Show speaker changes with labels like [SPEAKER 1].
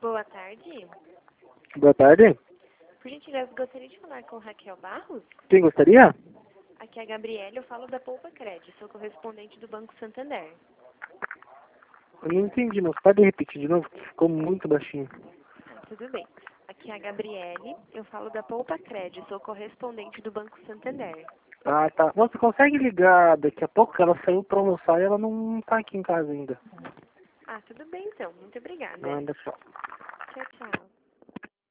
[SPEAKER 1] Boa tarde.
[SPEAKER 2] Boa tarde.
[SPEAKER 1] Por gentileza, gostaria de falar com Raquel Barros?
[SPEAKER 2] Quem gostaria?
[SPEAKER 1] Aqui é a Gabriele, eu falo da Poupa Cred, sou correspondente do Banco Santander.
[SPEAKER 2] Eu não entendi, não. Você pode repetir de novo? Ficou muito baixinho.
[SPEAKER 1] Tudo bem. Aqui é a Gabriele, eu falo da Poupa Cred, sou correspondente do Banco Santander.
[SPEAKER 2] Ah, tá. Você consegue ligar daqui a pouco? Ela saiu pra almoçar e ela não tá aqui em casa ainda.
[SPEAKER 1] Ah, tudo bem então. Muito obrigada.
[SPEAKER 2] Manda só.
[SPEAKER 1] Tchau, tchau.